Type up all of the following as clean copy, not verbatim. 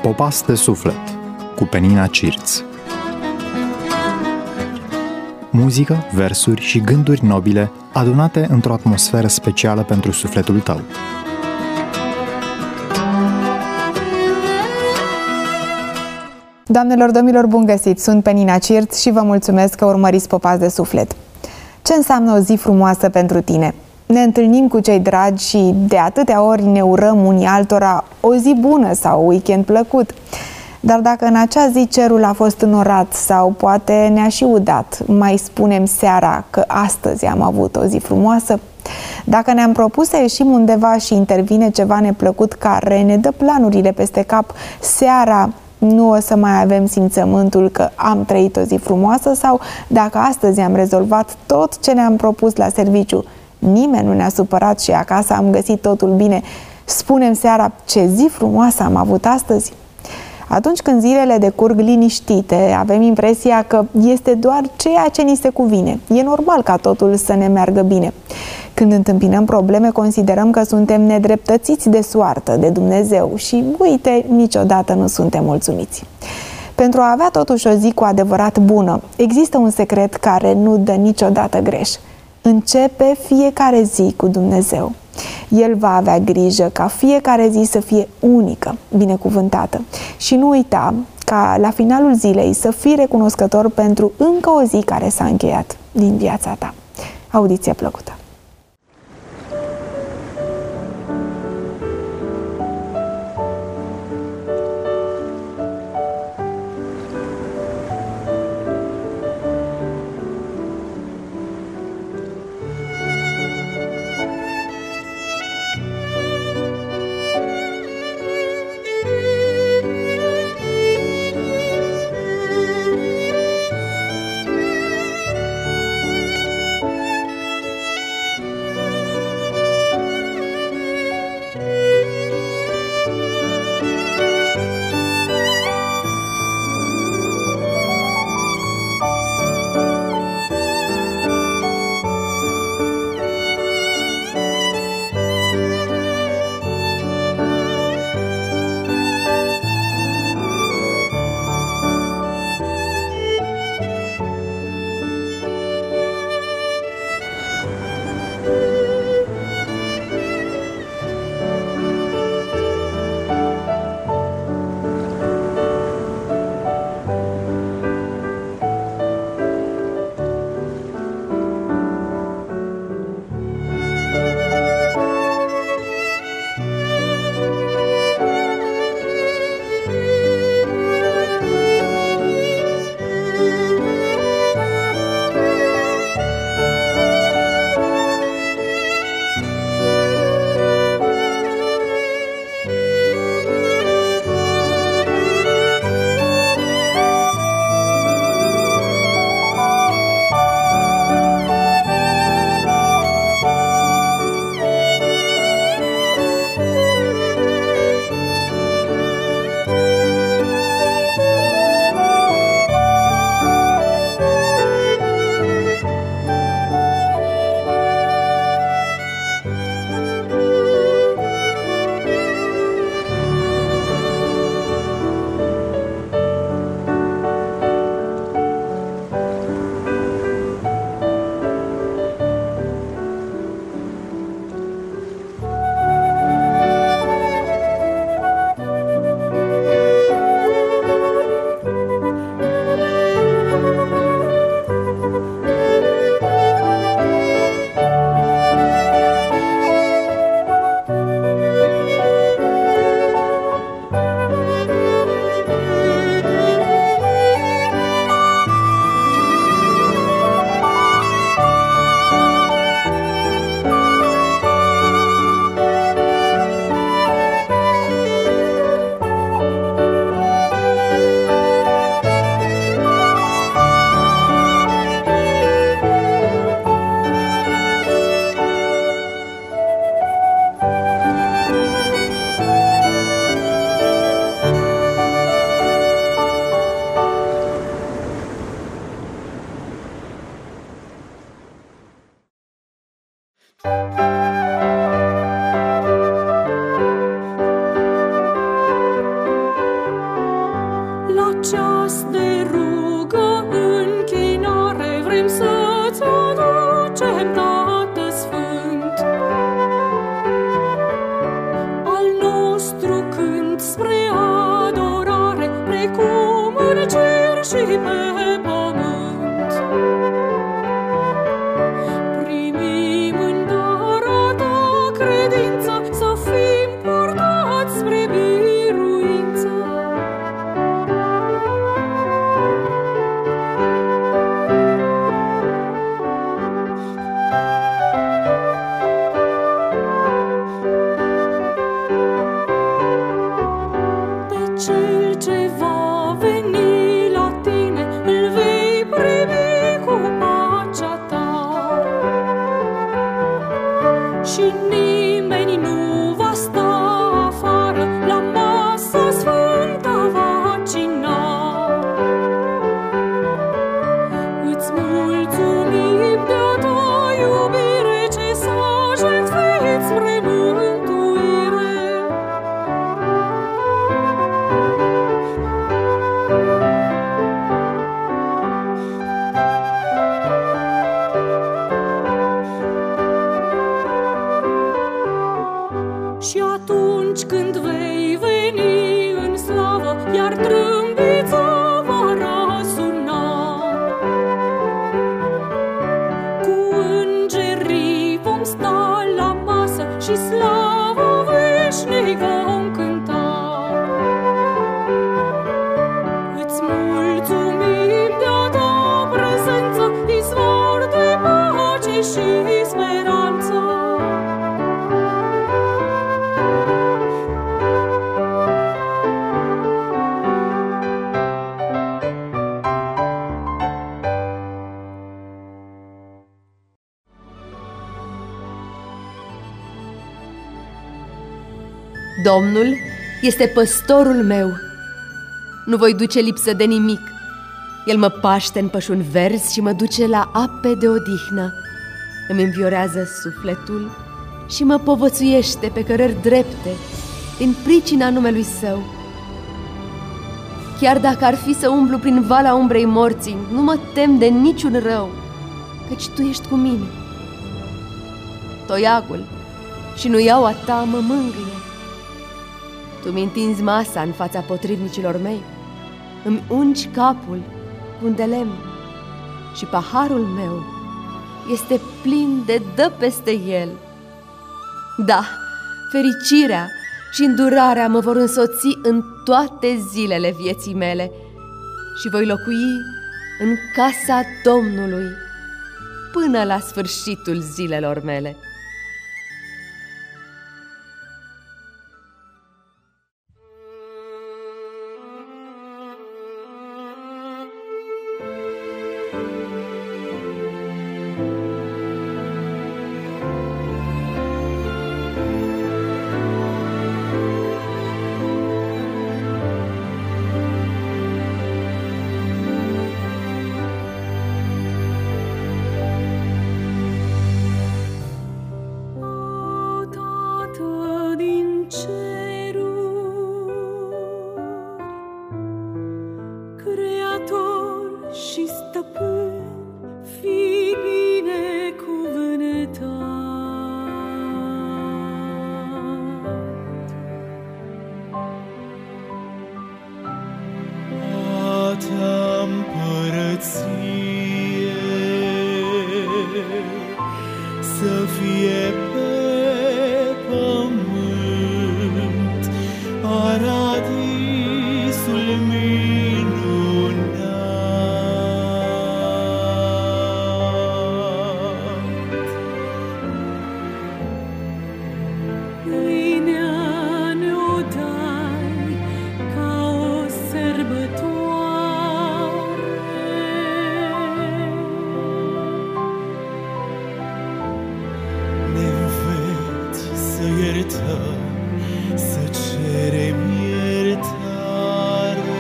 Popas de suflet cu Penina Cirț. Muzică, versuri și gânduri nobile adunate într-o atmosferă specială pentru sufletul tău. Doamnelor, domnilor, bun găsit! Sunt Penina Cirț și vă mulțumesc că urmăriți Popas de suflet. Ce înseamnă o zi frumoasă pentru tine? Ne întâlnim cu cei dragi și de atâtea ori ne urăm unii altora o zi bună sau weekend plăcut. Dar dacă în acea zi cerul a fost înnorat sau poate ne-a și udat, mai spunem seara că astăzi am avut o zi frumoasă? Dacă ne-am propus să ieșim undeva și intervine ceva neplăcut care ne dă planurile peste cap, seara nu o să mai avem simțământul că am trăit o zi frumoasă? Sau dacă astăzi am rezolvat tot ce ne-am propus la serviciu, nimeni nu ne-a supărat și acasă am găsit totul bine, spunem seara ce zi frumoasă am avut astăzi? Atunci când zilele decurg liniștite, avem impresia că este doar ceea ce ni se cuvine. E normal ca totul să ne meargă bine. Când întâmpinăm probleme, considerăm că suntem nedreptățiți de soartă, de Dumnezeu și, uite, niciodată nu suntem mulțumiți. Pentru a avea totuși o zi cu adevărat bună, există un secret care nu dă niciodată greș. Începe fiecare zi cu Dumnezeu. El va avea grijă ca fiecare zi să fie unică, binecuvântată. Și nu uita ca la finalul zilei să fii recunoscător pentru încă o zi care s-a încheiat din viața ta. Audiție plăcută! și pe pământ. Primim în dar a ta credința, să fim purtați spre biruință. Cel ce va veni la tine, îl vei primi cu pacea ta. Și nimeni nu va sta afară, la masa sfântă va cina. Îți mulțumim de-a ta iubire, ce s-a jertfit spre mântuire. Și atunci când vei veni în slavă, iar trâmbița va răsuna, cu îngerii vom sta la masă și slavă veșnic vom cânta. Îți mulțumim de-a ta prezență, izvor de pace și speranță. Domnul este păstorul meu. Nu voi duce lipsă de nimic. El mă paște în pășuni verzi și mă duce la ape de odihnă. Îmi înviorează sufletul și mă povățuiește pe cărări drepte din pricina numelui său. Chiar dacă ar fi să umblu prin valea umbrei morții, nu mă tem de niciun rău, căci tu ești cu mine. Toiagul și nuiaua ta mă mângâie. Tu mi întinzi masa în fața potrivnicilor mei, îmi ungi capul cu un de lemn și paharul meu este plin de dă peste el. Da, fericirea și îndurarea mă vor însoți în toate zilele vieții mele și voi locui în casa Domnului până la sfârșitul zilelor mele. Să fie pe pământ paradisul minunat. Pâinea ne-o dai ca o sărbătoare, Ne înveți să iertăm, să cerem iertare.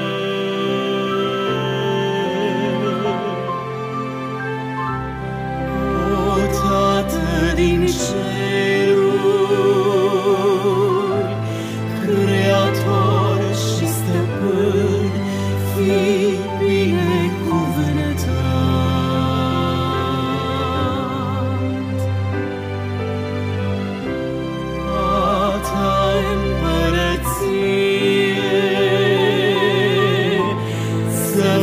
O Tată din ceruri, Creator și Stăpân, fii binecuvântat. A ta împărăție să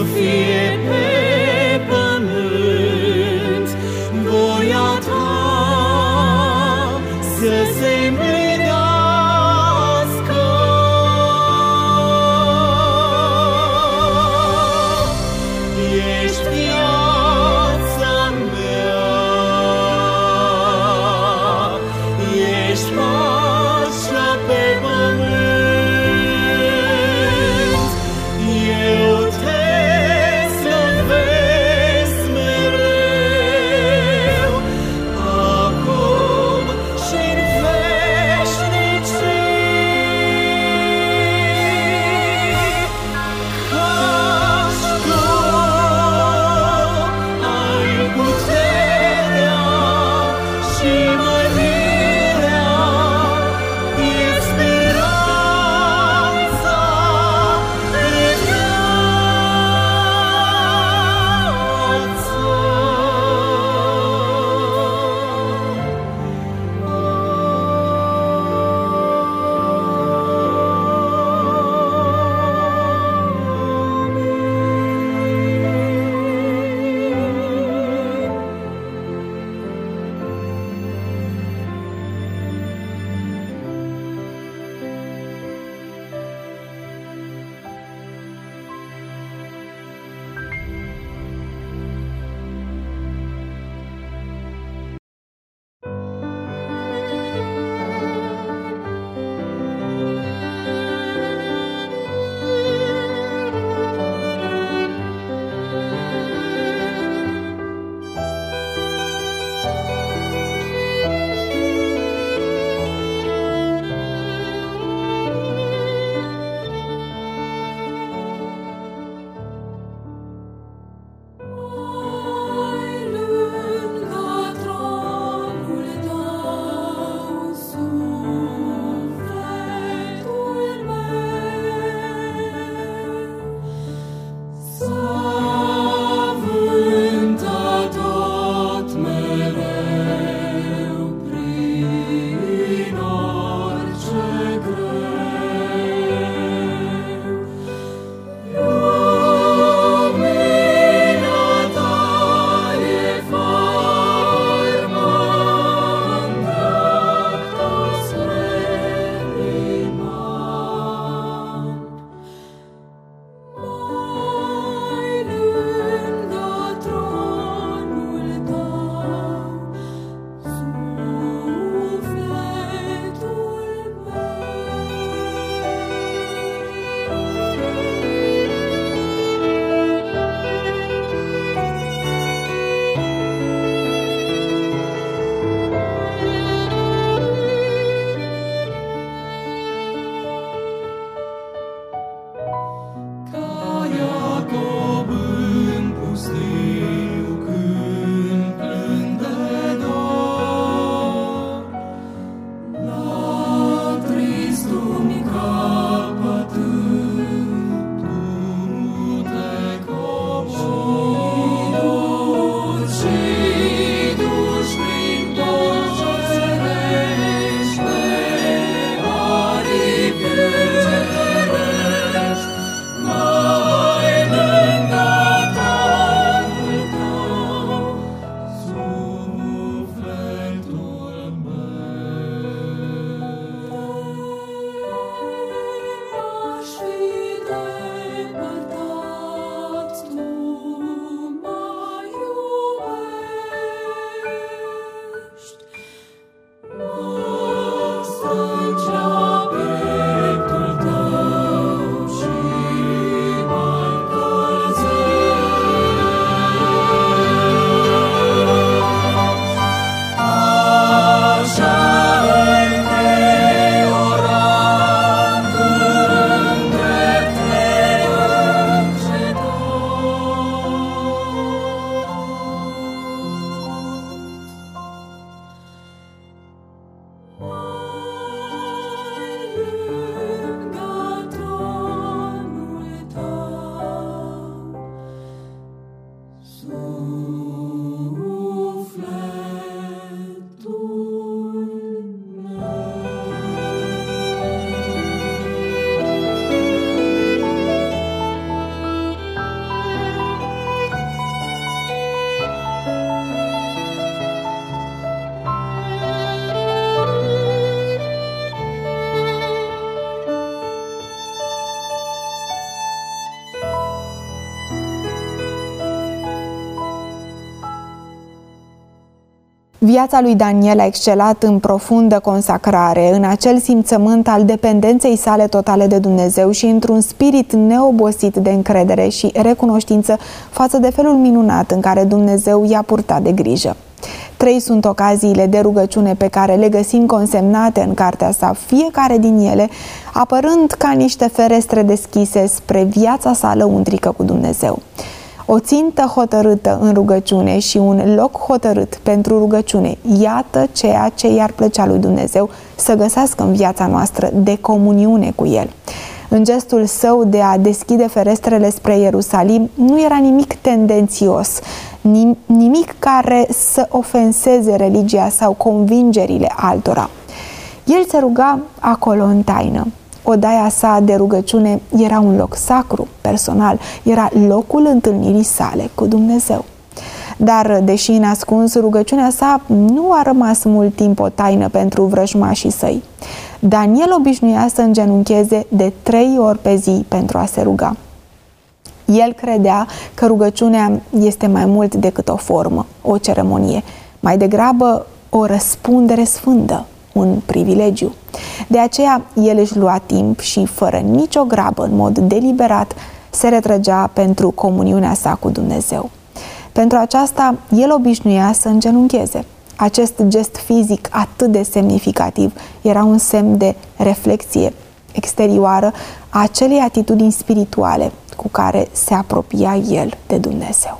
Viața lui Daniel a excelat în profundă consacrare, în acel simțământ al dependenței sale totale de Dumnezeu și într-un spirit neobosit de încredere și recunoștință față de felul minunat în care Dumnezeu i-a purtat de grijă. 3 sunt ocaziile de rugăciune pe care le găsim consemnate în cartea sa, fiecare din ele apărând ca niște ferestre deschise spre viața sa lăuntrică cu Dumnezeu. O țintă hotărâtă în rugăciune și un loc hotărât pentru rugăciune, iată ceea ce i-ar plăcea lui Dumnezeu să găsească în viața noastră de comuniune cu El. În gestul său de a deschide ferestrele spre Ierusalim nu era nimic tendențios, nimic care să ofenseze religia sau convingerile altora. El se ruga acolo în taină. Odaia sa de rugăciune era un loc sacru, personal, era locul întâlnirii sale cu Dumnezeu. Dar, deși înascuns, rugăciunea sa nu a rămas mult timp o taină pentru vrăjmașii săi. Daniel obișnuia să îngenuncheze de 3 ori pe zi pentru a se ruga. El credea că rugăciunea este mai mult decât o formă, o ceremonie, mai degrabă o răspundere sfântă, un privilegiu. De aceea, el își lua timp și, fără nicio grabă, în mod deliberat, se retrăgea pentru comuniunea sa cu Dumnezeu. Pentru aceasta, el obișnuia să îngenuncheze. Acest gest fizic atât de semnificativ era un semn de reflexie exterioară a acelei atitudini spirituale cu care se apropia el de Dumnezeu.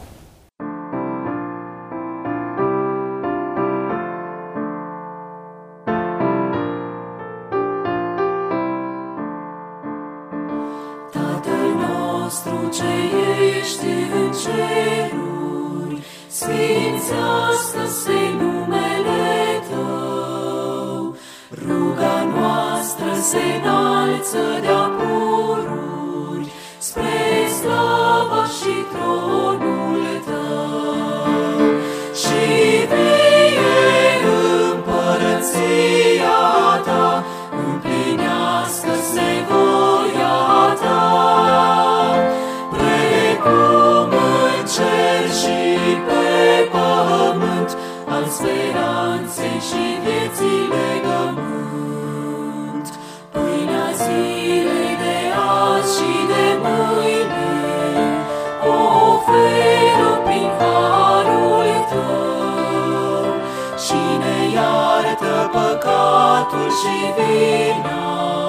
Tatăl nostru ce ești în ceruri, sfințească-se numele Tău. Ruga noastră se înalță de-a pururi spre slava și tronul Tău. Și vie împărăția Ta, împlinească-se voia Ta, precum în cer și pe pământ, al speranței și vieții legământ. Pâinea zilei de azi și de mâine o oferă prin harul Tău și ne iartă păcatul și vina,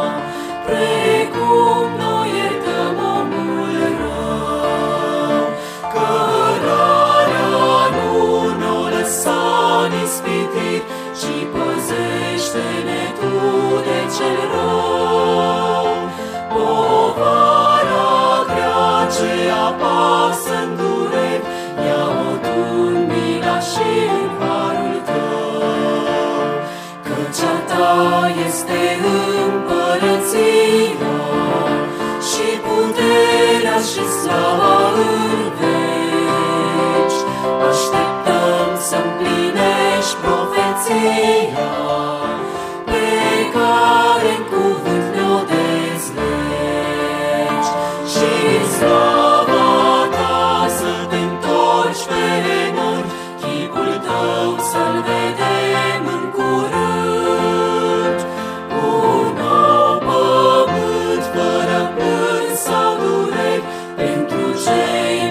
precum noi iertăm omul rău. Cărarea nu ne-o lăsa n'ispitit, ci păzește-ne Tu de cel rău. Povara grea ce apasă-n dureri, ia-o Tu în mila și în harul Tău. Căci a Ta este împărăția și puterea și slava în veci. Așteptăm să împlinești profeția pe care în cuvânt ne-o dezlegi. Și în slava Ta să Te întorci pe nori, chipul Tău să-L vedem în curând. Un nou pământ fără plâns sau dureri pentru cei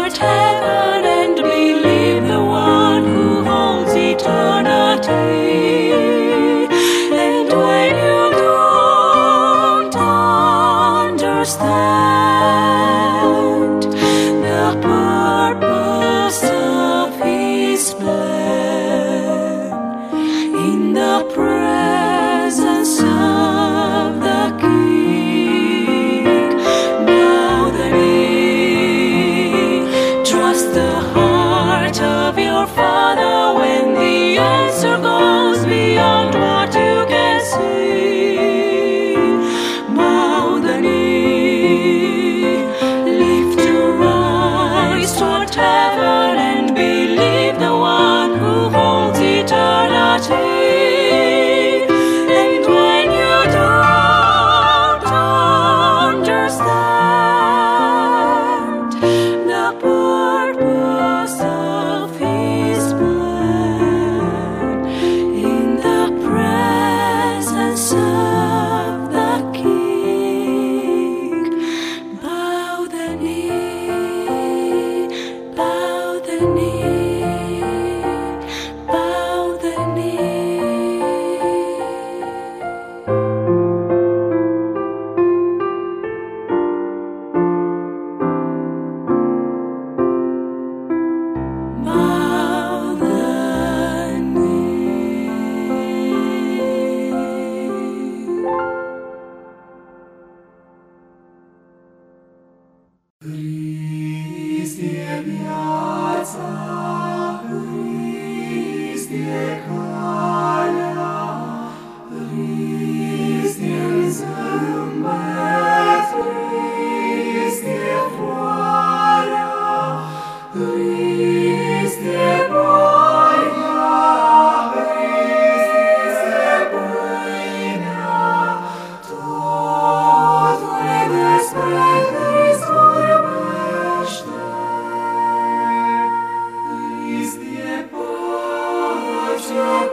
toward heaven and believe the one who holds eternity. And when you don't understand the purpose of His plan, in the presence of the King, bow the knee, trust the heart of your Father when the answer goes beyond what you can see. Bow the knee, lift your eyes toward heaven and believe the one who holds eternity. And when you don't understand the purpose of His plan, in the presence of the King, bow the knee, bow the knee, bow the knee. Bow the knee. Hristie viața, Hristie calea, Hristie zâmbet, Hristie floarea, Hristie boia, Hristie pâinea, totul despre Hrist vorbește. Hristie pacea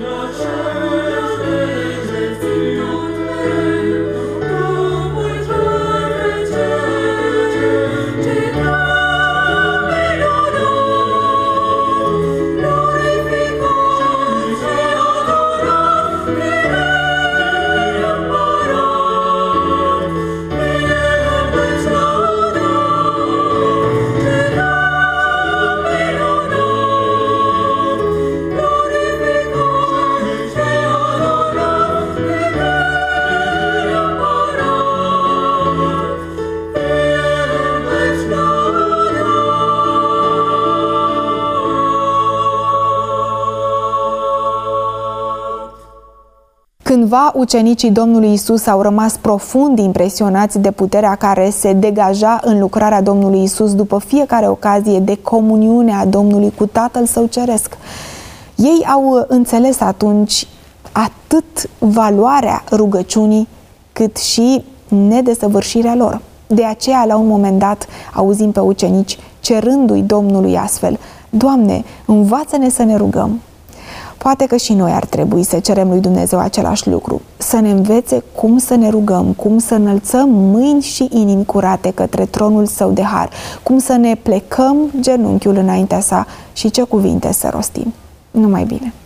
Cândva ucenicii Domnului Isus au rămas profund impresionați de puterea care se degaja în lucrarea Domnului Isus după fiecare ocazie de comuniune a Domnului cu Tatăl Său Ceresc. Ei au înțeles atunci atât valoarea rugăciunii, cât și nedesăvârșirea lor. De aceea, la un moment dat, auzim pe ucenici cerându-i Domnului astfel: Doamne, învață-ne să ne rugăm. Poate că și noi ar trebui să cerem lui Dumnezeu același lucru, să ne învețe cum să ne rugăm, cum să înălțăm mâini și inimi curate către tronul Său de har, cum să ne plecăm genunchiul înaintea Sa și ce cuvinte să rostim. Numai bine!